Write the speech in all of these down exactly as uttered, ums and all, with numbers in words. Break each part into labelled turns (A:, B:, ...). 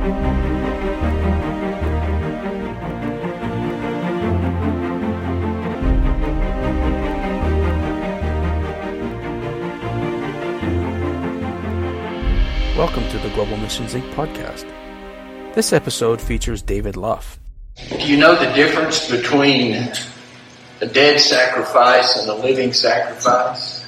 A: Welcome to the Global Missions Incorporated podcast. This episode features David Luff.
B: Do you know the difference between a dead sacrifice and a living sacrifice?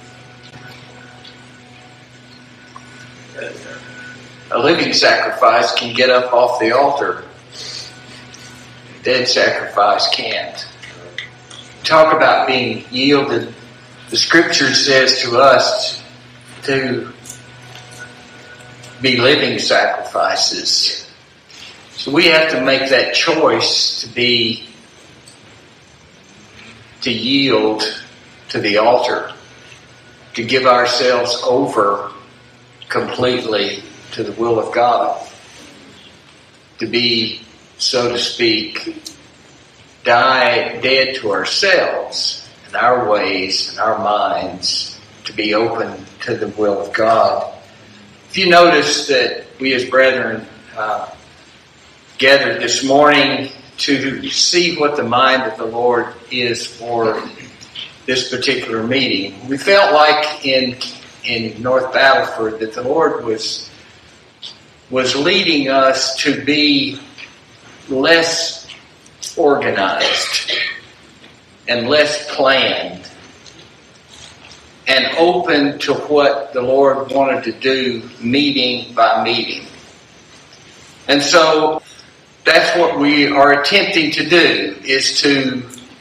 B: A living sacrifice can get up off the altar. A dead sacrifice can't. Talk about being yielded. The scripture says to us to be living sacrifices. So we have to make that choice to be, to yield to the altar, to give ourselves over completely to the will of God, to be, so to speak, die dead to ourselves and our ways and our minds, to be open to the will of God. If you notice that we as brethren uh, gathered this morning to see what the mind of the Lord is for this particular meeting, we felt like in in North Battleford that the Lord was was leading us to be less organized and less planned and open to what the Lord wanted to do meeting by meeting. And so that's what we are attempting to do, is to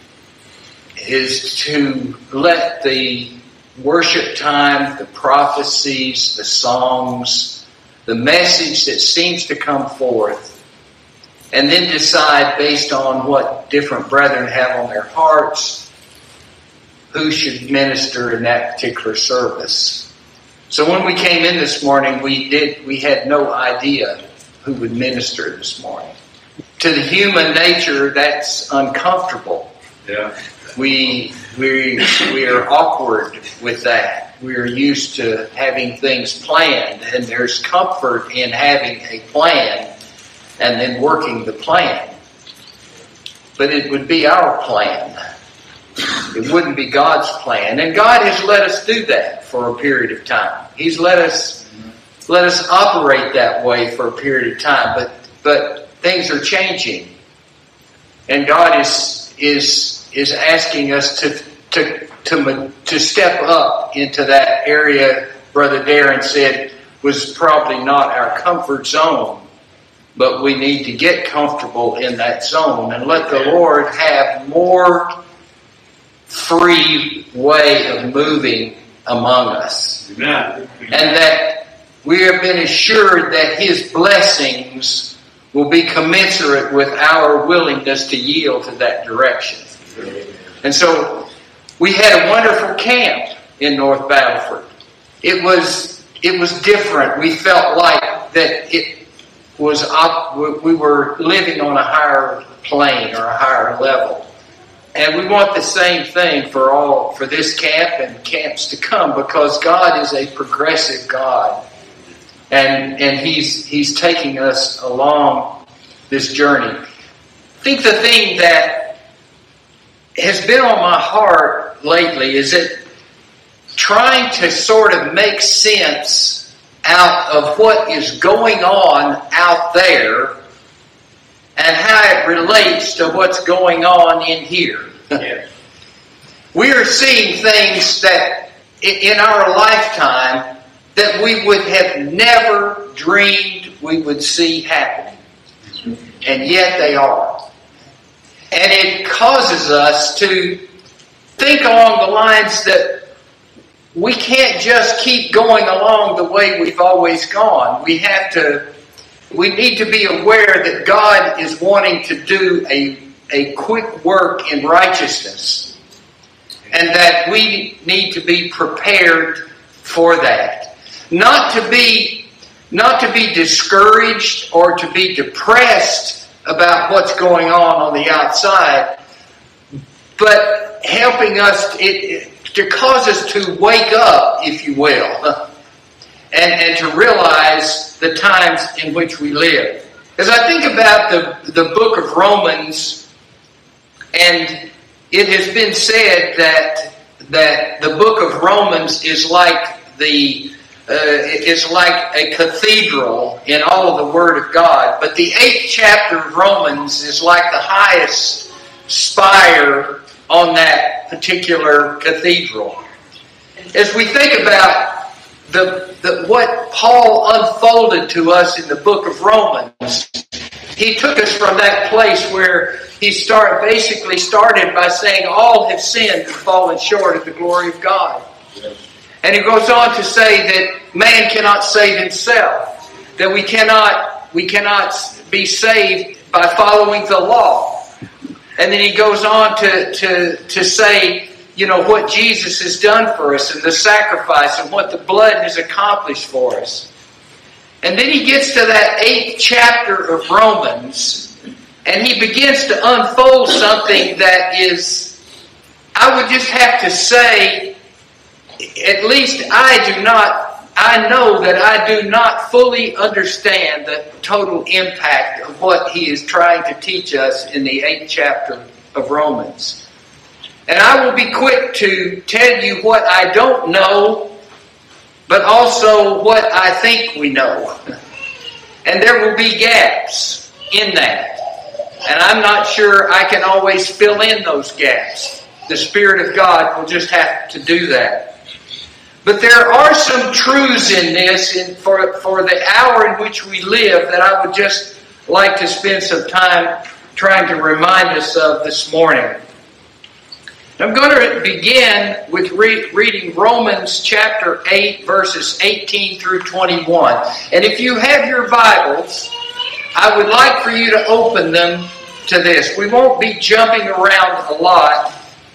B: is to let the worship time, the prophecies, the songs, the message that seems to come forth, and then decide based on what different brethren have on their hearts who should minister in that particular service. So when we came in this morning, we did we had no idea who would minister this morning. To the human nature, that's uncomfortable. Yeah. We we we are awkward with that. We are used to having things planned, and there's comfort in having a plan and then working the plan. But it would be our plan. It wouldn't be God's plan. And God has let us do that for a period of time. He's let us let us operate that way for a period of time. But but things are changing. And God is is is asking us to to to to step up into that area, Brother Darren said, was probably not our comfort zone. But we need to get comfortable in that zone and let the Lord have more free way of moving among us. Amen. And that we have been assured that His blessings will be commensurate with our willingness to yield to that direction. And so we had a wonderful camp in North Battleford. It was it was different. We felt like that it was up, we were living on a higher plane or a higher level. And we want the same thing for all, for this camp and camps to come, because God is a progressive God. And and He's He's taking us along this journey. I think the thing that has been on my heart lately is that trying to sort of make sense out of what is going on out there and how it relates to what's going on in here. Yeah. We are seeing things that in our lifetime that we would have never dreamed we would see happening. And yet they are. And it causes us to think along the lines that we can't just keep going along the way we've always gone. We have to We need to be aware that God is wanting to do a, a quick work in righteousness, and that we need to be prepared for that. Not to be, not to be discouraged or to be depressed about what's going on on the outside, but helping us, it, to cause us to wake up, if you will, and, and to realize the times in which we live. As I think about the, the book of Romans, and it has been said that that the book of Romans is like the uh, is like a cathedral in all of the Word of God, but the eighth chapter of Romans is like the highest spire on that particular cathedral. As we think about the, the what Paul unfolded to us in the book of Romans, he took us from that place where he started basically started by saying all have sinned and fallen short of the glory of God. And he goes on to say that man cannot save himself, that we cannot we cannot be saved by following the law. And then he goes on to, to, to say, you know, what Jesus has done for us and the sacrifice and what the blood has accomplished for us. And then he gets to that eighth chapter of Romans, and he begins to unfold something that is, I would just have to say, at least I do not, I know that I do not fully understand the total impact of what he is trying to teach us in the eighth chapter of Romans. And I will be quick to tell you what I don't know, but also what I think we know. And there will be gaps in that. And I'm not sure I can always fill in those gaps. The Spirit of God will just have to do that. But there are some truths in this in, for, for the hour in which we live that I would just like to spend some time trying to remind us of this morning. I'm going to begin with re- reading Romans chapter eight, verses eighteen through twenty-one. And if you have your Bibles, I would like for you to open them to this. We won't be jumping around a lot,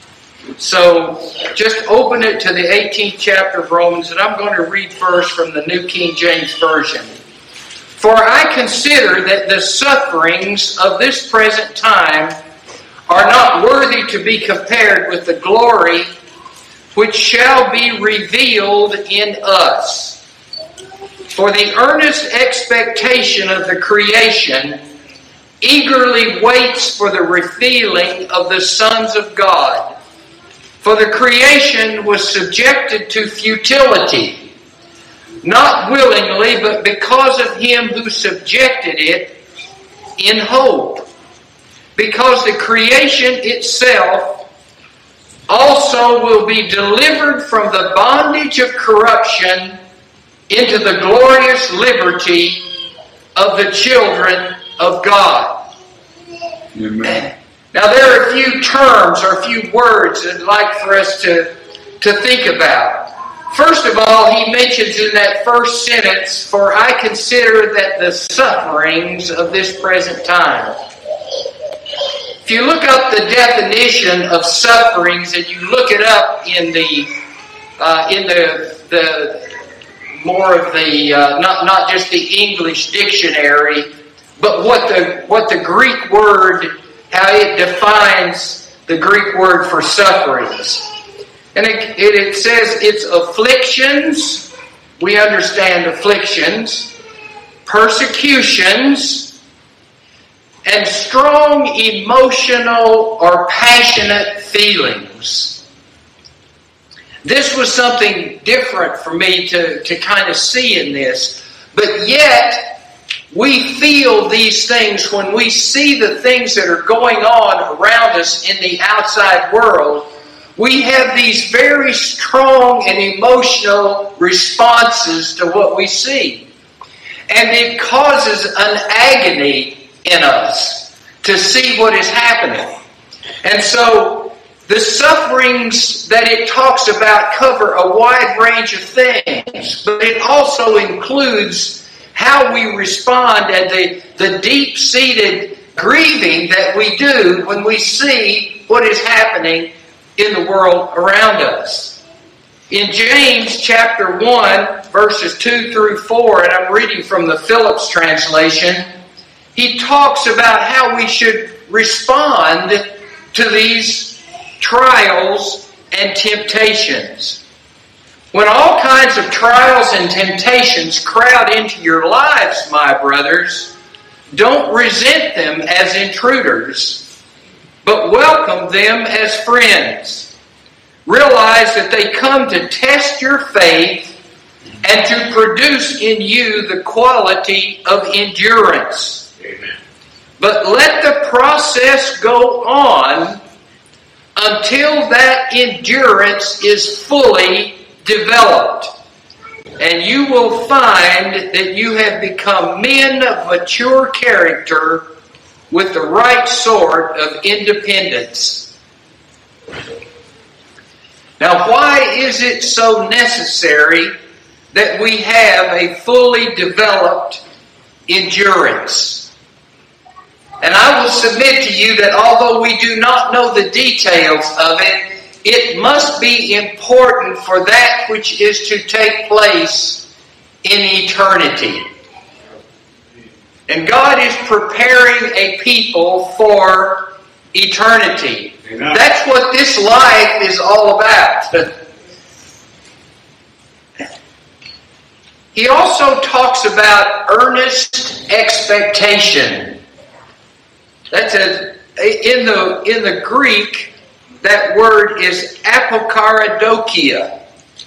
B: so just open it to the eighteenth chapter of Romans, and I'm going to read first from the New King James Version. For I consider that the sufferings of this present time are not worthy to be compared with the glory which shall be revealed in us. For the earnest expectation of the creation eagerly waits for the revealing of the sons of God. For the creation was subjected to futility, not willingly, but because of him who subjected it, in hope. Because the creation itself also will be delivered from the bondage of corruption into the glorious liberty of the children of God. Amen. Now there are a few terms or a few words that I'd like for us to, to think about. First of all, he mentions in that first sentence, for I consider that the sufferings of this present time. If you look up the definition of sufferings and you look it up in the uh, in the the more of the uh, not not just the English dictionary, but what the what the Greek word, how it defines the Greek word for sufferings. And it, it, it says it's afflictions, we understand afflictions, persecutions, and strong emotional or passionate feelings. This was something different for me to, to kind of see in this. But yet, we feel these things when we see the things that are going on around us in the outside world. We have these very strong and emotional responses to what we see. And it causes an agony in us to see what is happening. And so the sufferings that it talks about cover a wide range of things, but it also includes how we respond and the, the deep-seated grieving that we do when we see what is happening in the world around us. In James chapter one, verses two through four, and I'm reading from the Phillips translation, he talks about how we should respond to these trials and temptations. When all kinds of trials and temptations crowd into your lives, my brothers, don't resent them as intruders, but welcome them as friends. Realize that they come to test your faith and to produce in you the quality of endurance. Amen. But let the process go on until that endurance is fully developed. And you will find that you have become men of mature character with the right sort of independence. Now, why is it so necessary that we have a fully developed endurance? And I will submit to you that although we do not know the details of it, it must be important for that which is to take place in eternity. And God is preparing a people for eternity. Amen. That's what this life is all about. He also talks about earnest expectation. That's a, in the in the Greek, that word is apokaradokia.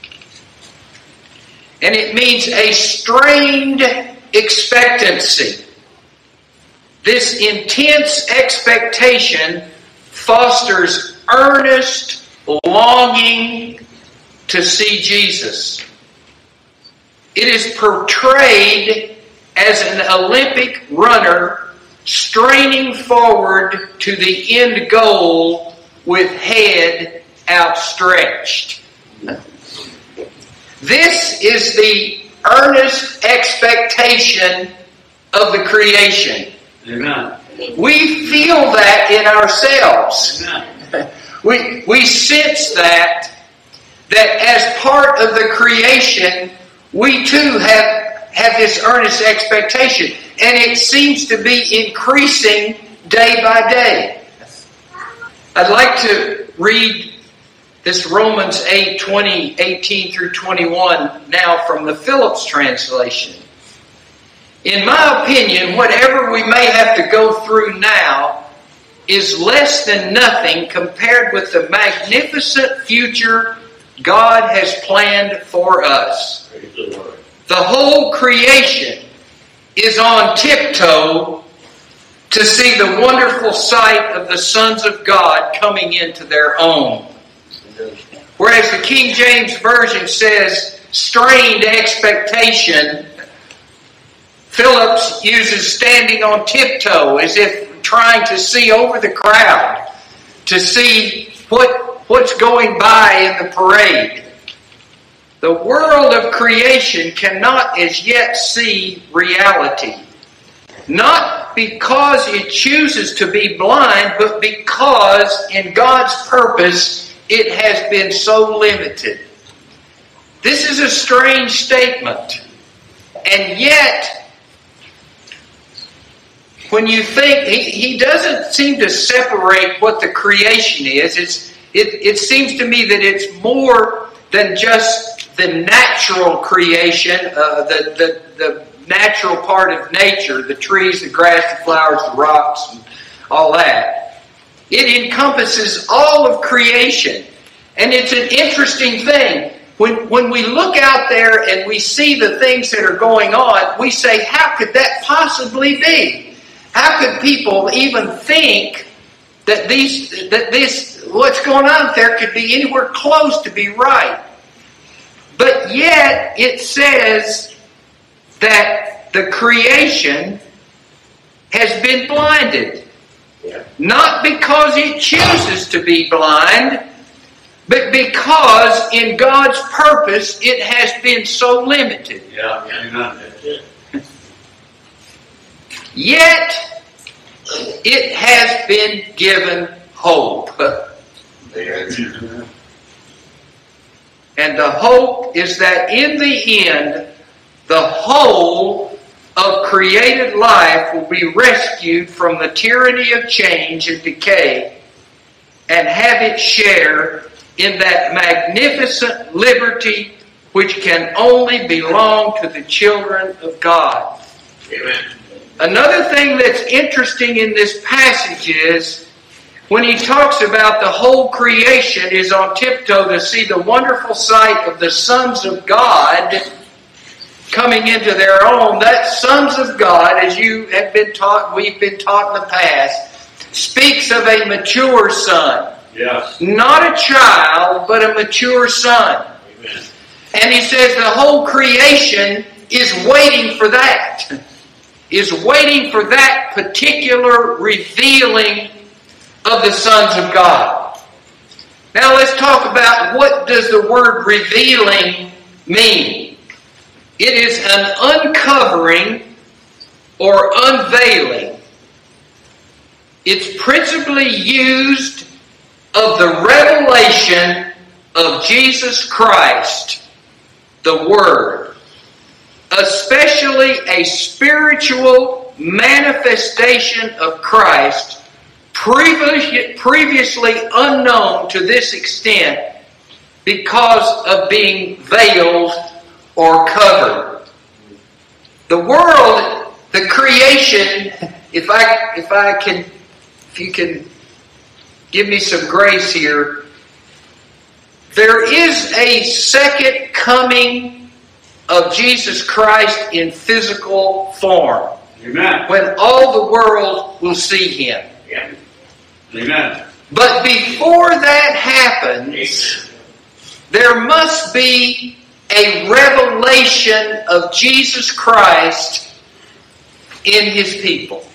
B: And it means a strained expectancy. This intense expectation fosters earnest longing to see Jesus. It is portrayed as an Olympic runner straining forward to the end goal with head outstretched. This is the earnest expectation of the creation. Amen. We feel that in ourselves. Amen. We, we sense that, that as part of the creation, we too have, have this earnest expectation. And it seems to be increasing day by day. I'd like to read this Romans eight, twenty, eighteen through twenty-one now from the Phillips translation. In my opinion, whatever we may have to go through now is less than nothing compared with the magnificent future God has planned for us. The whole creation is on tiptoe to see the wonderful sight of the sons of God coming into their own. Whereas the King James Version says strained expectation, Phillips uses standing on tiptoe as if trying to see over the crowd, to see what, what's going by in the parade. The world of creation cannot as yet see reality. Not because it chooses to be blind, but because in God's purpose it has been so limited. This is a strange statement. And yet, when you think, he, he doesn't seem to separate what the creation is. It's, it, it seems to me that it's more than just the natural creation, uh, the, the, the natural part of nature, the trees, the grass, the flowers, the rocks, and all that. It encompasses all of creation. And it's an interesting thing. When, when we look out there and we see the things that are going on, we say, how could that possibly be? How could people even think that these that this what's going on there could be anywhere close to be right? But yet it says that the creation has been blinded. Yeah. Not because it chooses to be blind, but because in God's purpose it has been so limited. Yeah, yeah. Yet it has been given hope. And the hope is that in the end, the whole of created life will be rescued from the tyranny of change and decay and have its share in that magnificent liberty which can only belong to the children of God.
C: Amen.
B: Another thing that's interesting in this passage is when he talks about the whole creation is on tiptoe to see the wonderful sight of the sons of God coming into their own. That sons of God, as you have been taught, we've been taught in the past, speaks of a mature son.
C: Yes.
B: Not a child, but a mature son.
C: Amen.
B: And he says the whole creation is waiting for that. Is waiting for that particular revealing of the sons of God. Now let's talk about what does the word revealing mean. It is an uncovering or unveiling. It's principally used of the revelation of Jesus Christ, the Word, especially a spiritual manifestation of Christ previously unknown to this extent because of being veiled or covered. The world, the creation, if I if I can if you can give me some grace here, there is a second coming of Jesus Christ in physical form.
C: Amen.
B: When all the world will see Him.
C: Yeah. Amen.
B: But before that happens, there must be a revelation of Jesus Christ in His people.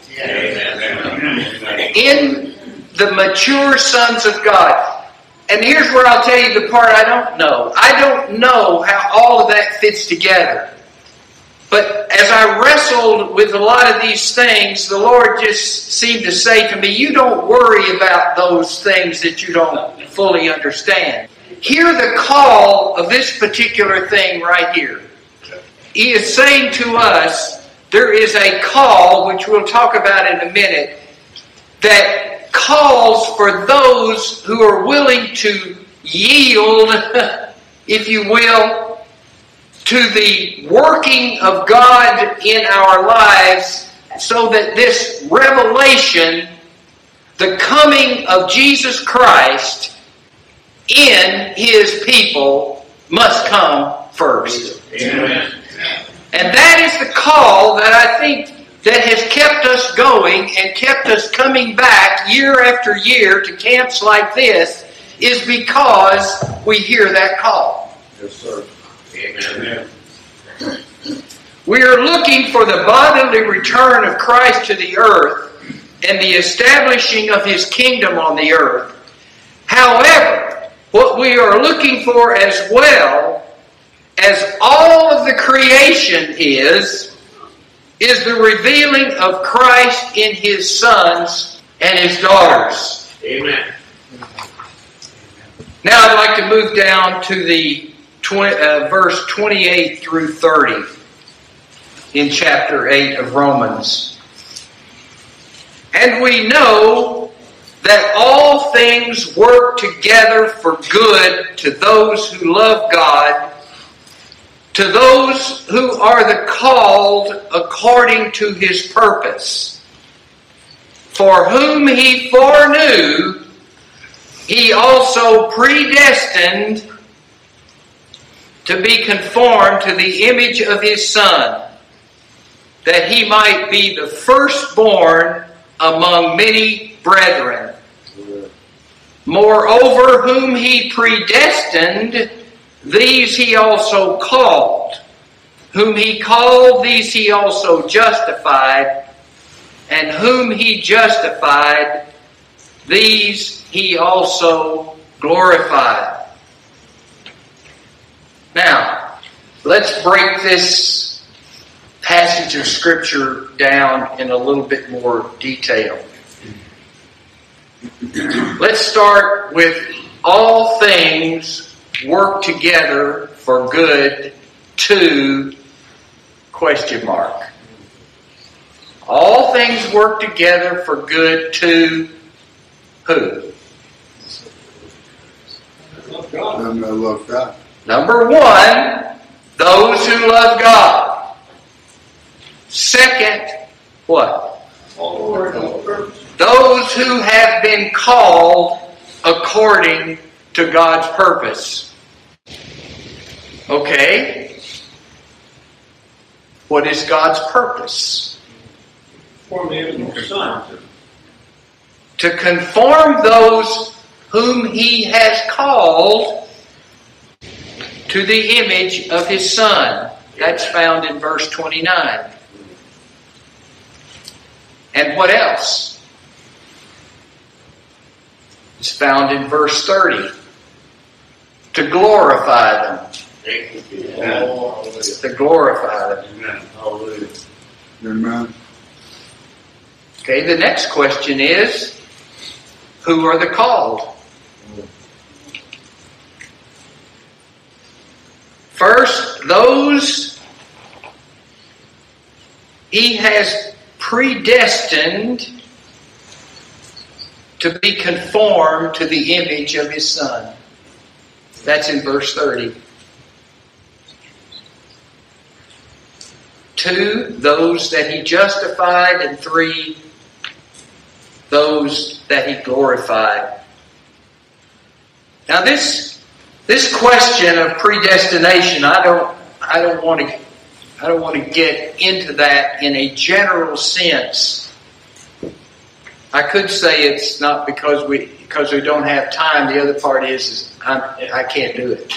C: Amen.
B: In the mature sons of God. And here's where I'll tell you the part I don't know. I don't know how all of that fits together. But as I wrestled with a lot of these things, the Lord just seemed to say to me, you don't worry about those things that you don't fully understand. Hear the call of this particular thing right here. He is saying to us, there is a call, which we'll talk about in a minute, that calls for those who are willing to yield, if you will, to the working of God in our lives, so that this revelation, the coming of Jesus Christ in His people, must come first.
C: Amen.
B: And that is the call that I think that has kept us going and kept us coming back year after year to camps like this, is because we hear that call.
C: Yes, sir. Amen.
B: We are looking for the bodily return of Christ to the earth and the establishing of His kingdom on the earth. However, what we are looking for as well as all of the creation is, is the revealing of Christ in His sons and His daughters.
C: Amen.
B: Now I'd like to move down to the twenty, uh, verse twenty-eight through thirty in chapter eight of Romans. And we know that all things work together for good to those who love God, to those who are the called according to His purpose. For whom He foreknew, He also predestined to be conformed to the image of His Son, that He might be the firstborn among many brethren. Moreover, whom He predestined, these He also called. Whom He called, these He also justified. And whom He justified, these He also glorified. Now, let's break this passage of Scripture down in a little bit more detail. Let's start with all things work together for good to question mark. All things work together for good to who?
D: And I love God.
B: Number one, those who love God. Second, what? Those who have been called according to God's purpose. Okay. What is God's purpose?
C: Form the image of His Son.
B: To conform those whom He has called to the image of His Son. That's found in verse twenty-nine. And what else? It's found in verse thirty. To glorify them.
C: Amen.
B: To glorify them.
C: Amen. Hallelujah.
D: Amen.
B: Okay, the next question is, who are the called? First, those He has predestined to be conformed to the image of His Son. That's in verse thirty. Two, those that He justified, and three, those that He glorified. Now this this question of predestination, I don't I don't want to I don't want to get into that in a general sense. I could say it's not because we because we don't have time. The other part is, is I'm, I can't do it.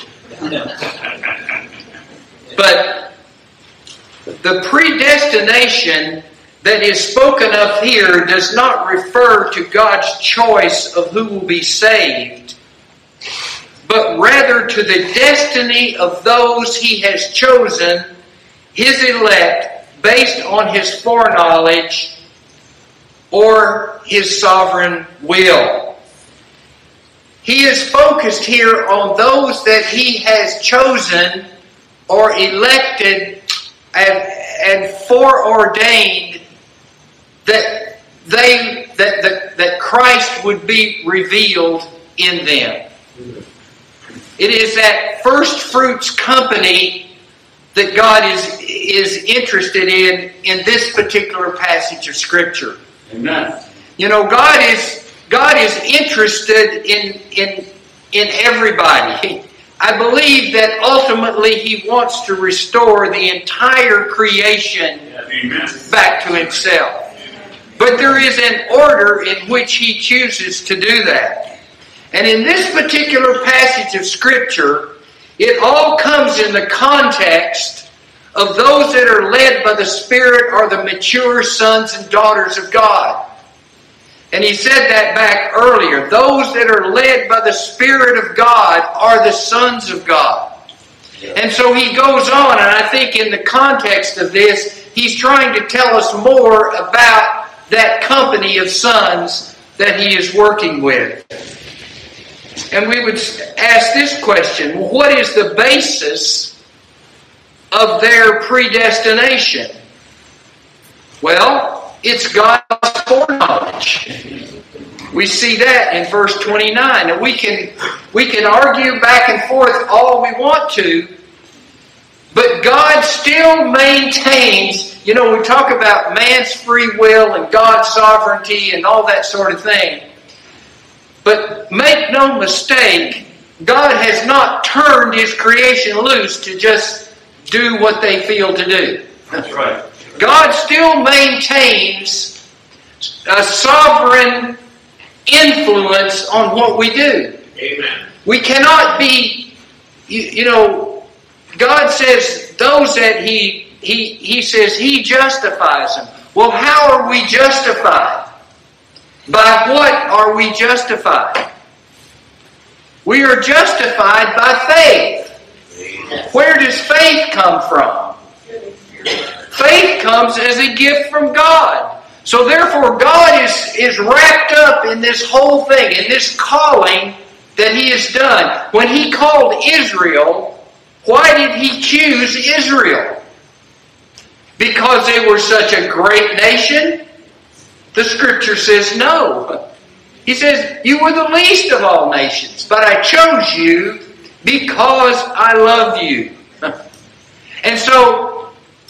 B: But the predestination that is spoken of here does not refer to God's choice of who will be saved, but rather to the destiny of those He has chosen, His elect, based on His foreknowledge or His sovereign will. He is focused here on those that He has chosen or elected and, and foreordained that they that, that that Christ would be revealed in them. It is that first fruits company that God is is interested in in this particular passage of Scripture.
C: Amen.
B: You know, God is God is interested in in in everybody. I believe that ultimately He wants to restore the entire creation
C: Amen.
B: back to Himself. But there is an order in which He chooses to do that. And in this particular passage of Scripture, it all comes in the context of those that are led by the Spirit are the mature sons and daughters of God. And he said that back earlier. Those that are led by the Spirit of God are the sons of God. And so he goes on, and I think in the context of this, he's trying to tell us more about that company of sons that he is working with. And we would ask this question: what is the basis of their predestination? Well, it's God's foreknowledge. We see that in verse twenty-nine. And we can we can argue back and forth all we want to, but God still maintains, you know, we talk about man's free will and God's sovereignty and all that sort of thing. But make no mistake, God has not turned His creation loose to just do what they feel to do.
C: That's right.
B: God still maintains a sovereign influence on what we do.
C: Amen.
B: We cannot be, you, you know, God says those that He He He says He justifies them. Well, how are we justified? By what are we justified? We are justified by faith. Where does faith come from? Faith comes as a gift from God. So therefore God is, is wrapped up in this whole thing, in this calling that He has done. When He called Israel, why did He choose Israel? Because they were such a great nation? The Scripture says no. He says, you were the least of all nations, but I chose you because I love you. And so,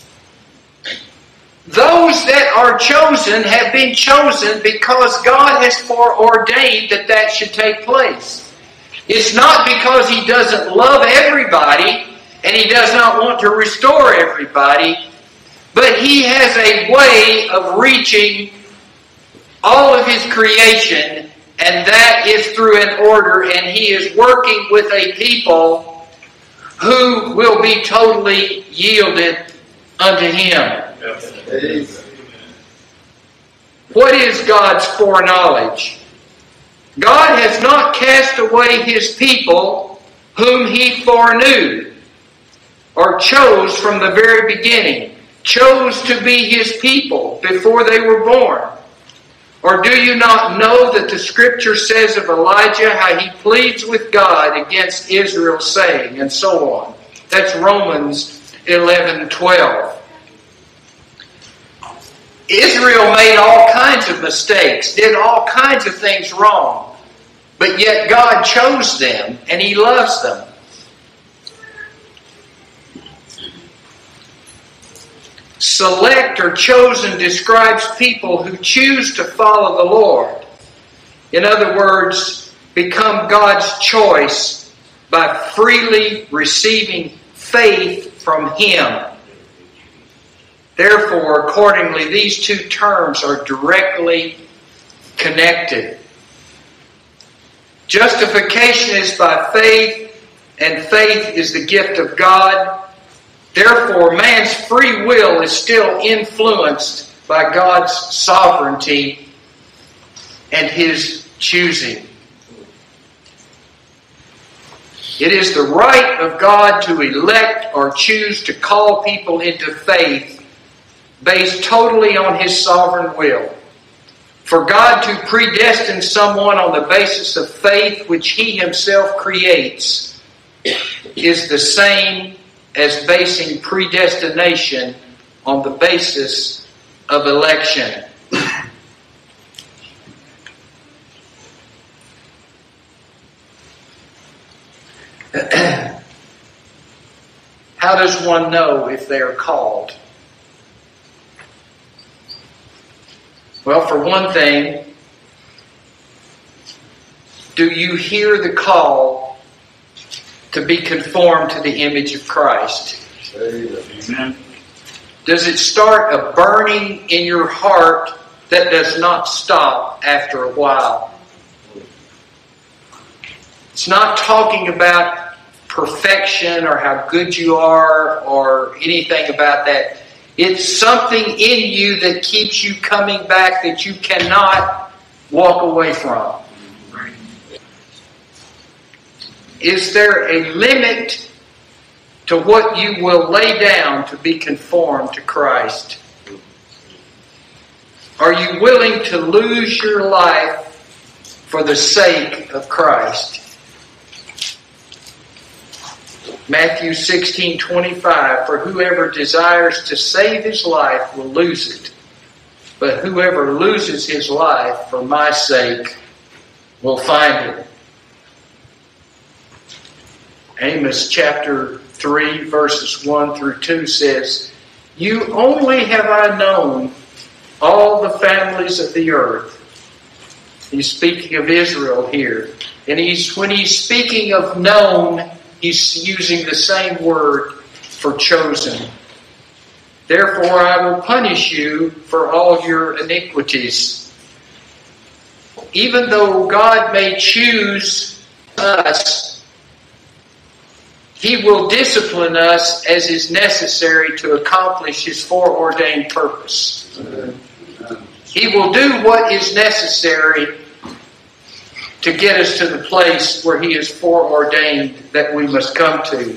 B: those that are chosen have been chosen because God has foreordained that that should take place. It's not because He doesn't love everybody and He does not want to restore everybody, but He has a way of reaching all of His creation, and that is through an order, and He is working with a people who will be totally yielded unto Him. What is God's foreknowledge? God has not cast away His people whom He foreknew, or chose from the very beginning, chose to be His people before they were born. Or do you not know that the Scripture says of Elijah how he pleads with God against Israel, saying, and so on. That's Romans eleven twelve. Israel made all kinds of mistakes, did all kinds of things wrong, but yet God chose them and He loves them. Select or chosen describes people who choose to follow the Lord. In other words, become God's choice by freely receiving faith from Him. Therefore, accordingly, these two terms are directly connected. Justification is by faith, and faith is the gift of God. Therefore, man's free will is still influenced by God's sovereignty and His choosing. It is the right of God to elect or choose to call people into faith based totally on His sovereign will. For God to predestine someone on the basis of faith which He Himself creates is the same as basing predestination on the basis of election. How does one know if they are called? Well, for one thing, do you hear the call to be conformed to the image of Christ?
C: Amen.
B: Does it start a burning in your heart that does not stop after a while? It's not talking about perfection or how good you are or anything about that. It's something in you that keeps you coming back that you cannot walk away from. Is there a limit to what you will lay down to be conformed to Christ? Are you willing to lose your life for the sake of Christ? Matthew sixteen twenty-five, for whoever desires to save his life will lose it, but whoever loses his life for my sake will find it. Amos chapter three, verses one through two says, you only have I known all the families of the earth. He's speaking of Israel here. And he's when he's speaking of known, he's using the same word for chosen. Therefore I will punish you for all your iniquities. Even though God may choose us, He will discipline us as is necessary to accomplish His foreordained purpose. He will do what is necessary to get us to the place where He has foreordained that we must come to.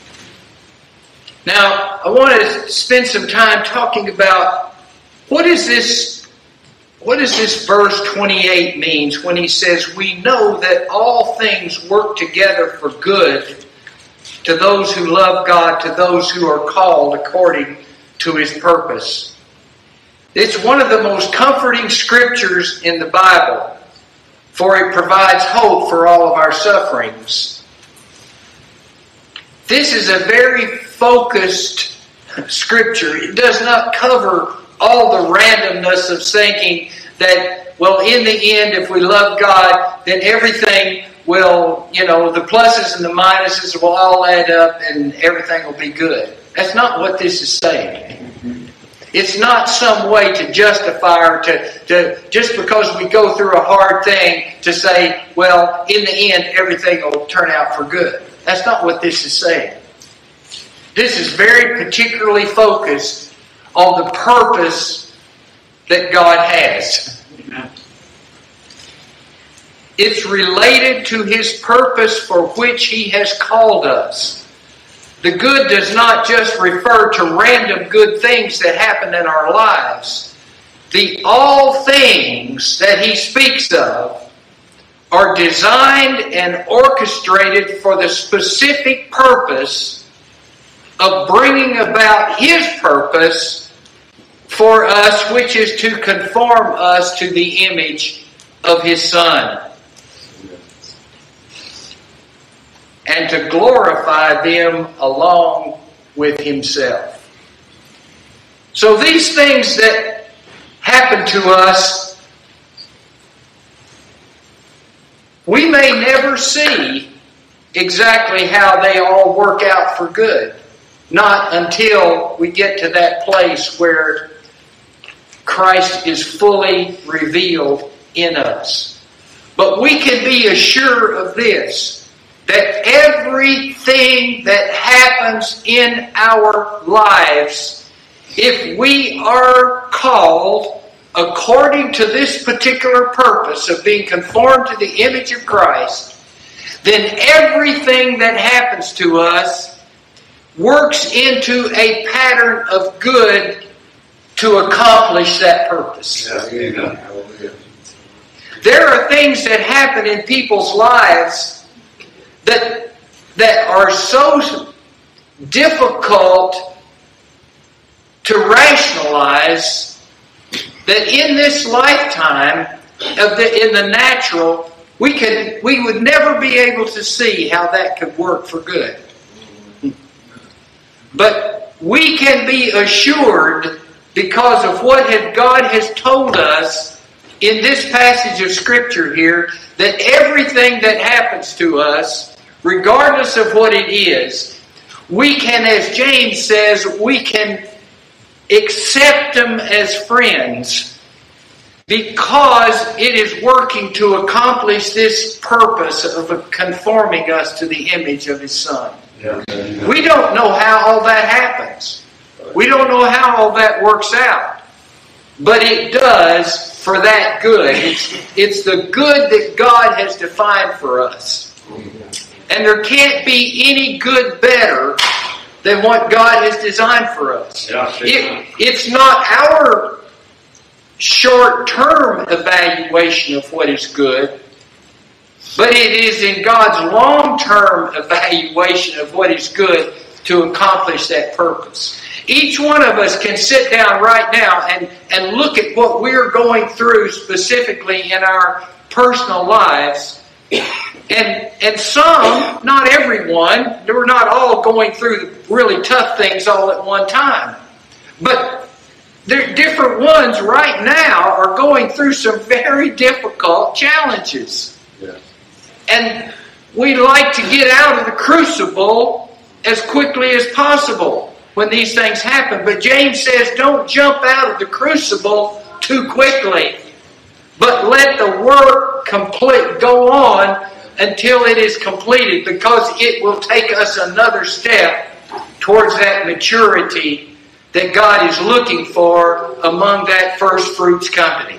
B: Now, I want to spend some time talking about what is this, what does this verse twenty-eight means when he says, we know that all things work together for good to those who love God, to those who are called according to His purpose. It's one of the most comforting scriptures in the Bible, for it provides hope for all of our sufferings. This is a very focused Scripture. It does not cover all the randomness of thinking that, well, in the end, if we love God, then everything will, you know, the pluses and the minuses will all add up and everything will be good. That's not what this is saying. It's not some way to justify or to, to just because we go through a hard thing to say, well, in the end, everything will turn out for good. That's not what this is saying. This is very particularly focused on the purpose that God has. It's related to His purpose for which He has called us. The good does not just refer to random good things that happen in our lives. The all things that He speaks of are designed and orchestrated for the specific purpose of bringing about His purpose for us, which is to conform us to the image of His Son, and to glorify them along with Himself. So these things that happen to us, we may never see exactly how they all work out for good. Not until we get to that place where Christ is fully revealed in us. But we can be assured of this, that everything that happens in our lives, if we are called according to this particular purpose of being conformed to the image of Christ, then everything that happens to us works into a pattern of good to accomplish that purpose.
C: Yeah.
B: There are things that happen in people's lives that that are so difficult to rationalize that in this lifetime of the in the natural we could we would never be able to see how that could work for good. But we can be assured, because of what God has told us in this passage of Scripture here, that everything that happens to us, regardless of what it is, we can, as James says, we can accept them as friends because it is working to accomplish this purpose of conforming us to the image of His Son.
C: Yeah.
B: We don't know how all that happens. We don't know how all that works out. But it does for that good. It's, it's the good that God has defined for us. And there can't be any good better than what God has designed for us.
C: Yeah,
B: It, it's not our short-term evaluation of what is good, but it is in God's long-term evaluation of what is good to accomplish that purpose. Each one of us can sit down right now and, and look at what we're going through specifically in our personal lives. And, and some, not everyone, we're not all going through really tough things all at one time. But there, different ones right now are going through some very difficult challenges.
C: Yeah.
B: And we like to get out of the crucible as quickly as possible when these things happen. But James says, don't jump out of the crucible too quickly, but let the work complete go on until it is completed, because it will take us another step towards that maturity that God is looking for among that first fruits company.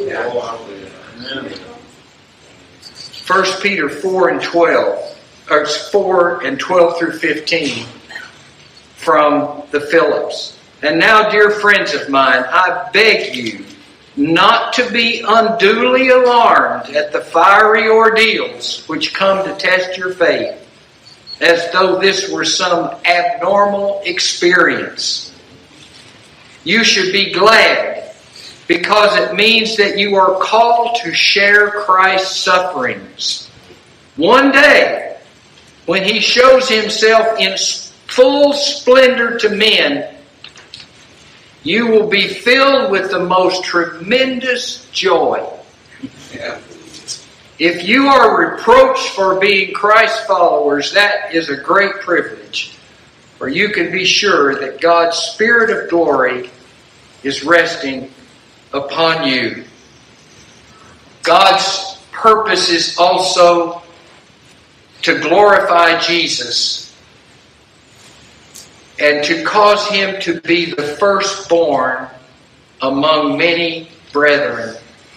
B: First Peter four and twelve, or four and twelve through fifteen, from the Phillips. And now, dear friends of mine, I beg you not to be unduly alarmed at the fiery ordeals which come to test your faith, as though this were some abnormal experience. You should be glad, because it means that you are called to share Christ's sufferings. One day, when He shows Himself in full splendor to men, you will be filled with the most tremendous joy.
C: Yeah.
B: If you are reproached for being Christ followers, that is a great privilege. For you can be sure that God's Spirit of glory is resting upon you. God's purpose is also to glorify Jesus and to cause Him to be the firstborn among many brethren.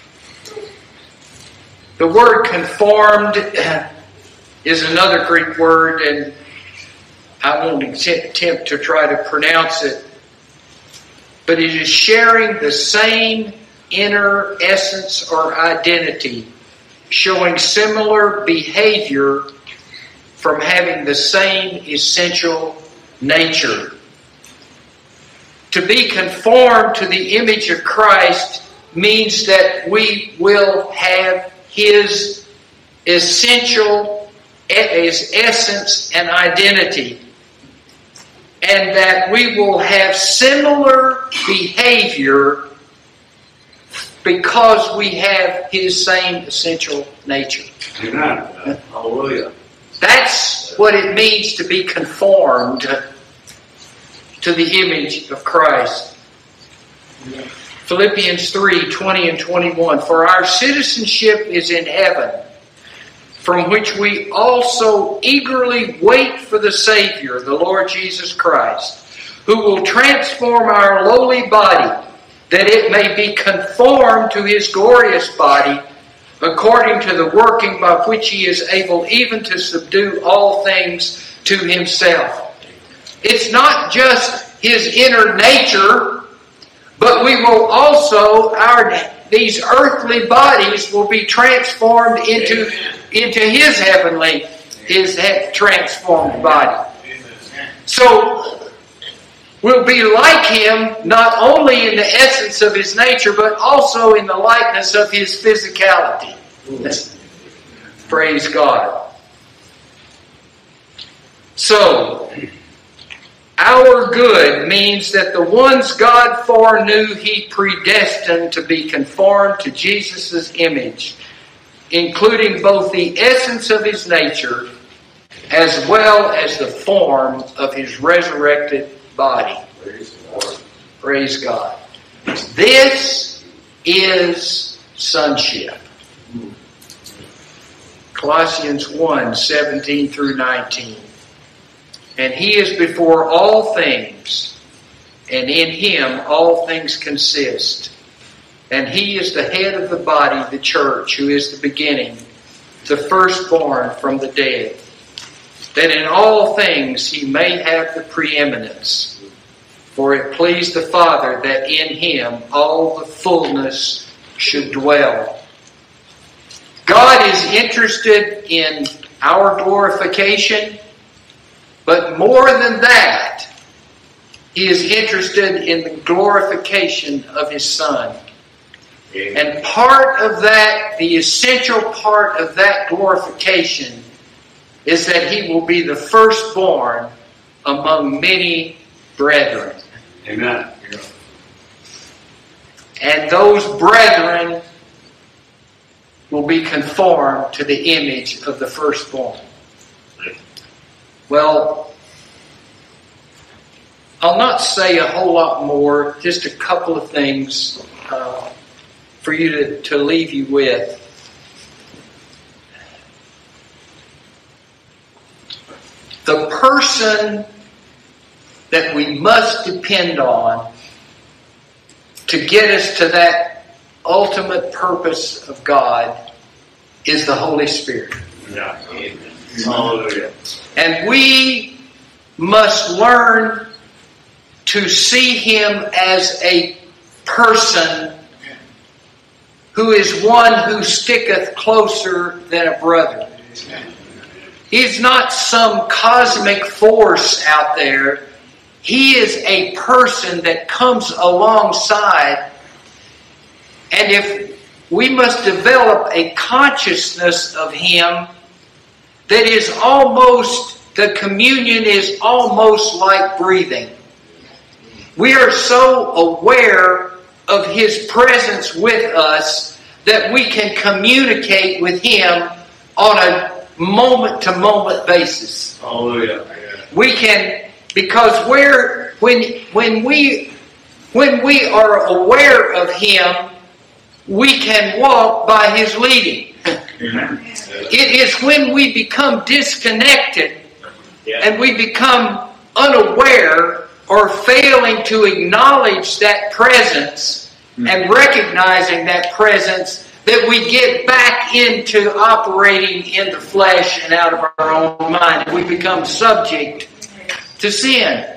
B: The word conformed is another Greek word, and I won't attempt to try to pronounce it, but it is sharing the same inner essence or identity, showing similar behavior from having the same essential nature. To be conformed to the image of Christ means that we will have His essential His essence and identity, and that we will have similar behavior because we have His same essential nature.
C: Amen. Hallelujah.
B: That's what it means to be conformed to the image of Christ. Philippians three, twenty and twenty-one. For our citizenship is in heaven, from which we also eagerly wait for the Savior, the Lord Jesus Christ, who will transform our lowly body, that it may be conformed to His glorious body, according to the working by which He is able even to subdue all things to Himself. It's not just His inner nature, but we will also, our these earthly bodies will be transformed into, into His heavenly, His transformed body. So, we'll be like Him not only in the essence of His nature, but also in the likeness of His physicality. Praise God. So, our good means that the ones God foreknew, He predestined to be conformed to Jesus' image, including both the essence of His nature as well as the form of His resurrected body.
C: Praise the Lord.
B: Praise God. This is sonship. Colossians one, seventeen through nineteen. And He is before all things, and in Him all things consist. And He is the head of the body, the church, who is the beginning, the firstborn from the dead, that in all things He may have the preeminence. For it pleased the Father that in Him all the fullness should dwell. God is interested in our glorification, but more than that, He is interested in the glorification of His Son. Amen. And part of that, the essential part of that glorification, is that He will be the firstborn among many brethren.
C: Amen.
B: And those brethren will be conformed to the image of the firstborn. Well, I'll not say a whole lot more, just a couple of things uh, for you to, to leave you with. The person that we must depend on to get us to that ultimate purpose of God is the Holy Spirit.
C: Yeah. Amen. Hallelujah.
B: And we must learn to see Him as a person who is one who sticketh closer than a brother. He's not some cosmic force out there. He is a person that comes alongside. And if we must develop a consciousness of Him that is almost the communion is almost like breathing. We are so aware of His presence with us that we can communicate with Him on a moment-to-moment basis.
C: Hallelujah.
B: We can, because we're, when, when, we, when we are aware of Him, we can walk by His leading.
C: Amen.
B: It is when we become disconnected
C: Yeah.
B: and we become unaware or failing to acknowledge that presence and recognizing that presence that we get back into operating in the flesh and out of our own mind. We become subject to sin.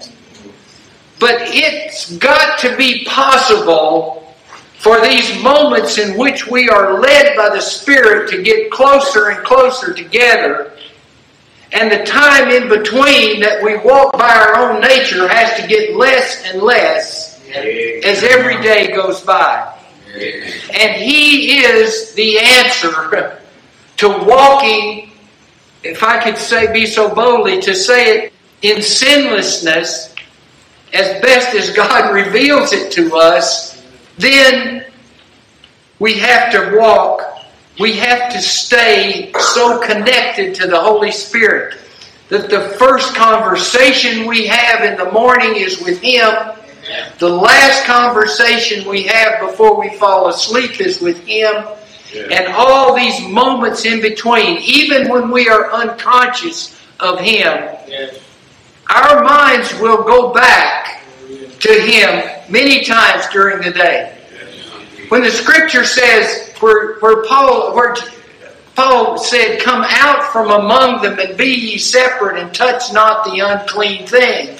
B: But it's got to be possible for these moments in which we are led by the Spirit to get closer and closer together, and the time in between that we walk by our own nature has to get less and less as every day goes by. And He is the answer to walking, if I could say, be so boldly, to say it in sinlessness as best as God reveals it to us. Then we have to walk, we have to stay so connected to the Holy Spirit that the first conversation we have in the morning is with Him. The last conversation we have before we fall asleep is with Him. And all these moments in between, even when we are unconscious of Him, our minds will go back to Him many times during the day. When the Scripture says, where, where Paul where Paul said, "Come out from among them and be ye separate and touch not the unclean thing,"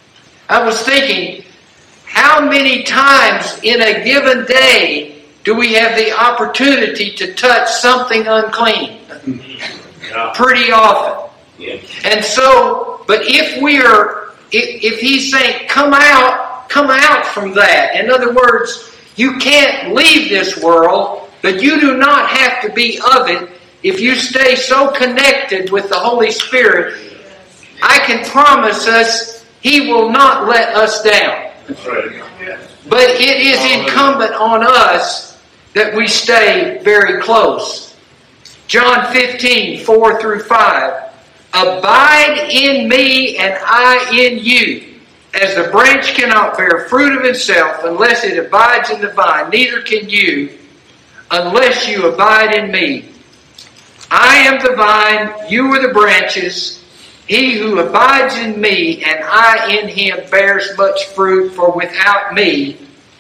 B: I was thinking, how many times in a given day do we have the opportunity to touch something unclean?
C: Yeah.
B: Pretty often.
C: Yeah.
B: And so, but if we are, if, if He's saying, come out, come out from that. In other words, you can't leave this world, but you do not have to be of it. If you stay so connected with the Holy Spirit, I can promise us He will not let us down.
C: That's right.
B: But it is incumbent on us that we stay very close. John fifteen, four through five. Abide in me and I in you. As the branch cannot bear fruit of itself unless it abides in the vine, neither can you unless you abide in me. I am the vine, you are the branches. He who abides in me and I in him bears much fruit, for without me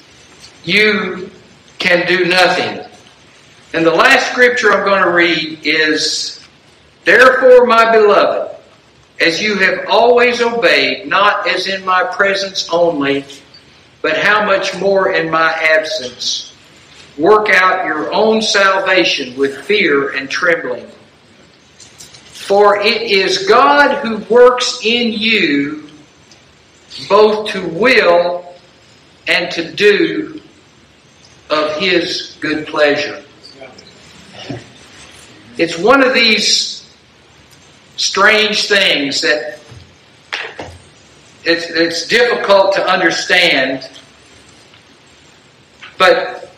B: you can do nothing. And the last scripture I'm going to read is, therefore, my beloved, as you have always obeyed, not as in my presence only, but how much more in my absence, work out your own salvation with fear and trembling. For it is God who works in you both to will and to do of His good pleasure. It's one of these strange things that it's, it's difficult to understand, but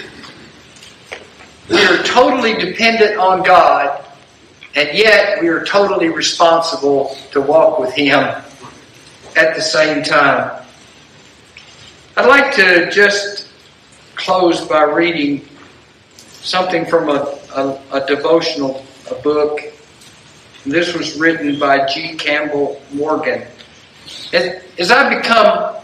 B: we are totally dependent on God, and yet we are totally responsible to walk with Him at the same time. I'd like to just close by reading something from a, a, a devotional, a book. This was written by G. Campbell Morgan. As, as I become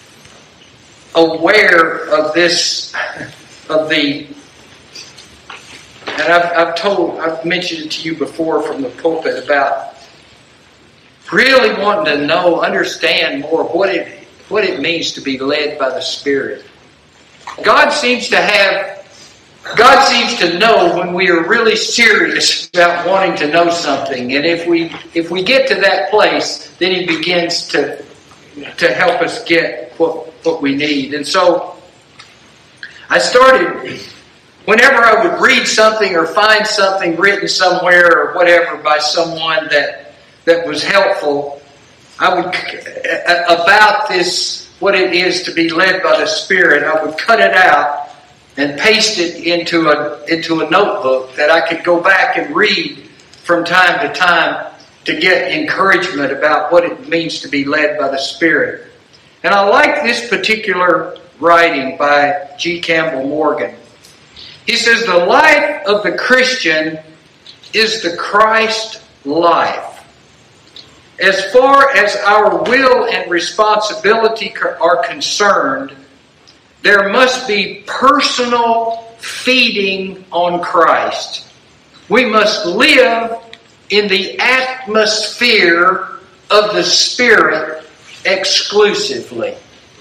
B: aware of this, of the, and I've, I've told, I've mentioned it to you before from the pulpit about really wanting to know, understand more what it, what it means to be led by the Spirit. God seems to have God seems to know when we are really serious about wanting to know something. And if we if we get to that place, then He begins to to help us get what, what we need. And so I started, whenever I would read something or find something written somewhere or whatever by someone that that was helpful, I would, about this, what it is to be led by the Spirit, I would cut it out and paste it into a, into a notebook that I could go back and read from time to time to get encouragement about what it means to be led by the Spirit. And I like this particular writing by G. Campbell Morgan. He says, the life of the Christian is the Christ life. As far as our will and responsibility are concerned, there must be personal feeding on Christ. We must live in the atmosphere of the Spirit exclusively.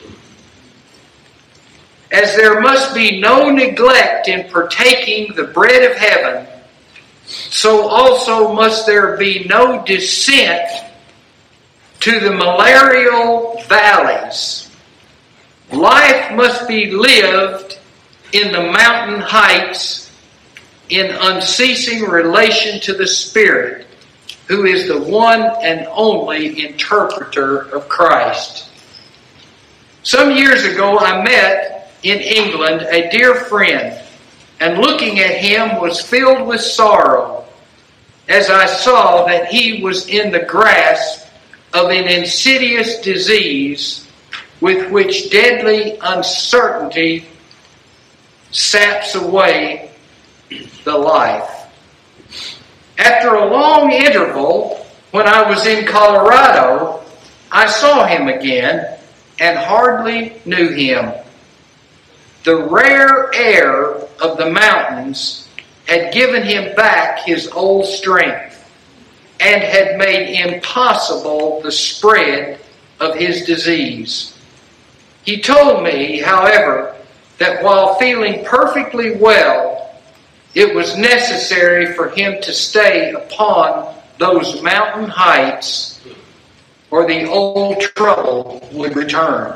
B: As there must be no neglect in partaking the bread of heaven, so also must there be no descent to the malarial valleys. Life must be lived in the mountain heights in unceasing relation to the Spirit, who is the one and only interpreter of Christ. Some years ago I met in England a dear friend, and looking at him was filled with sorrow as I saw that he was in the grasp of an insidious disease with which deadly uncertainty saps away the life. After a long interval, when I was in Colorado, I saw him again and hardly knew him. The rare air of the mountains had given him back his old strength and had made impossible the spread of his disease. He told me, however, that while feeling perfectly well, it was necessary for him to stay upon those mountain heights, or the old trouble would return.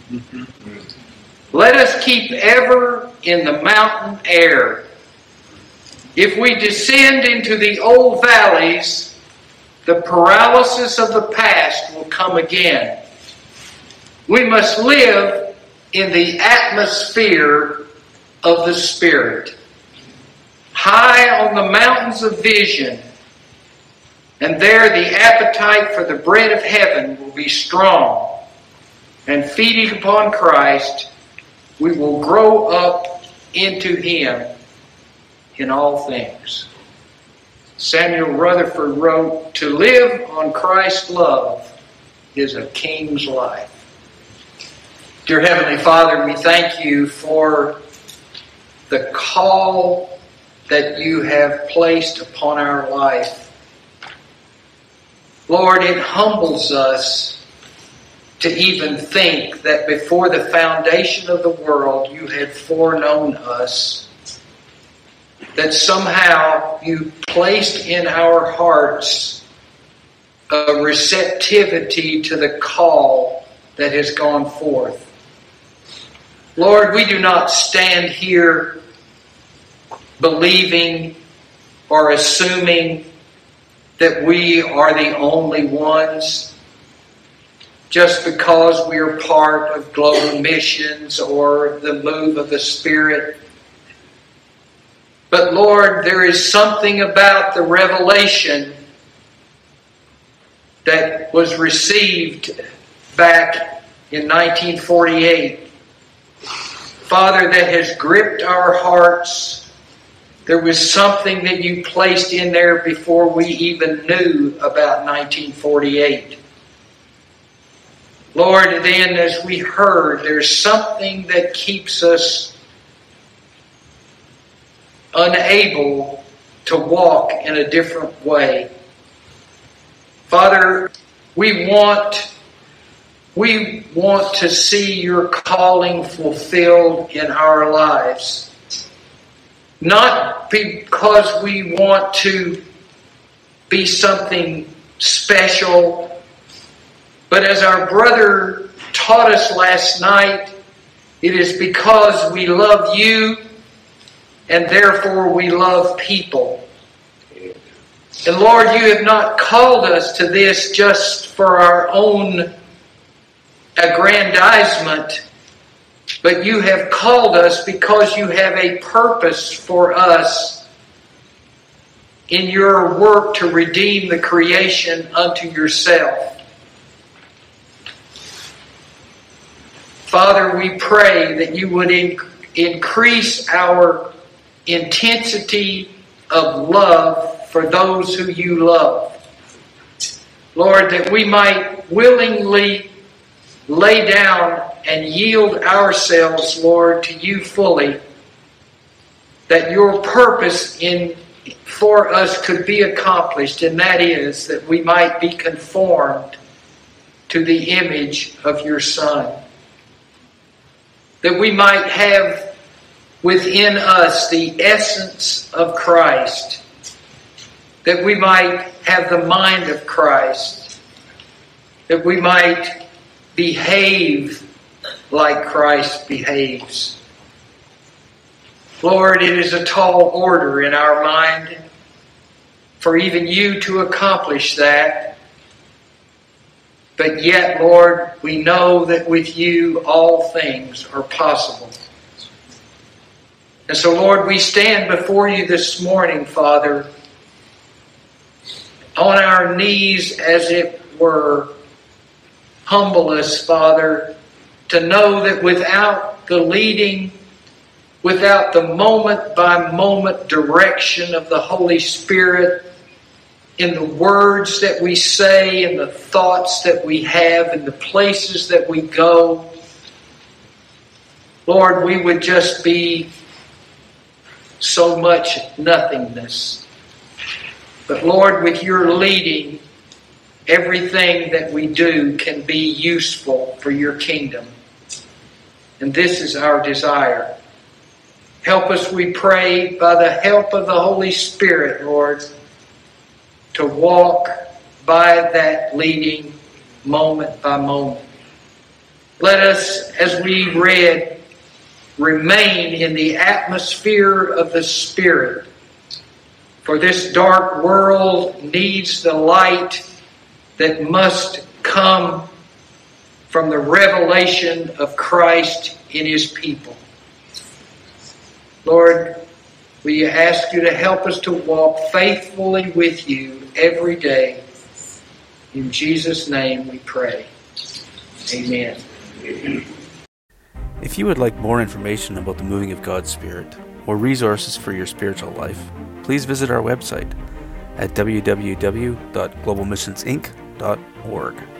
B: Let us keep ever in the mountain air. If we descend into the old valleys, the paralysis of the past will come again. We must live in the atmosphere of the Spirit, high on the mountains of vision, and there the appetite for the bread of heaven will be strong, and feeding upon Christ, we will grow up into Him in all things. Samuel Rutherford wrote, "To live on Christ's love is a king's life." Dear Heavenly Father, we thank you for the call that you have placed upon our life. Lord, it humbles us to even think that before the foundation of the world you had foreknown us, that somehow you placed in our hearts a receptivity to the call that has gone forth. Lord, we do not stand here believing or assuming that we are the only ones just because we are part of global missions or the move of the Spirit. But Lord, there is something about the revelation that was received back in nineteen forty-eight. Father, that has gripped our hearts. There was something that you placed in there before we even knew about nineteen forty-eight. Lord, then as we heard, there's something that keeps us unable to walk in a different way. Father, we want, we want to see your calling fulfilled in our lives. Not because we want to be something special, but as our brother taught us last night, it is because we love you and therefore we love people.
D: And Lord, you have not called us to this just for our own aggrandizement, but you have called us because you have a purpose for us in your work to redeem the creation unto yourself. Father, we pray that you would in- increase our intensity of love for those who you love. Lord, that we might willingly lay down and yield ourselves, Lord, to you fully, that your purpose in for us could be accomplished, and that is that we might be conformed to the image of your Son. That we might have within us the essence of Christ. That we might have the mind of Christ. That we might behave like Christ behaves. Lord, it is a tall order in our mind for even you to accomplish that. But yet, Lord, we know that with you all things are possible. And so, Lord, we stand before you this morning, Father, on our knees, as it were, humble us, Father, to know that without the leading, without the moment-by-moment direction of the Holy Spirit, in the words that we say, in the thoughts that we have, in the places that we go, Lord, we would just be so much nothingness. But Lord, with your leading, everything that we do can be useful for your kingdom. And this is our desire. Help us, we pray, by the help of the Holy Spirit, Lord, to walk by that leading moment by moment. Let us, as we read, remain in the atmosphere of the Spirit. For this dark world needs the light that must come from the revelation of Christ in his people. Lord, we ask you to help us to walk faithfully with you every day. In Jesus' name we pray. Amen.
A: If you would like more information about the moving of God's Spirit or resources for your spiritual life, please visit our website at w w w dot global missions inc dot org.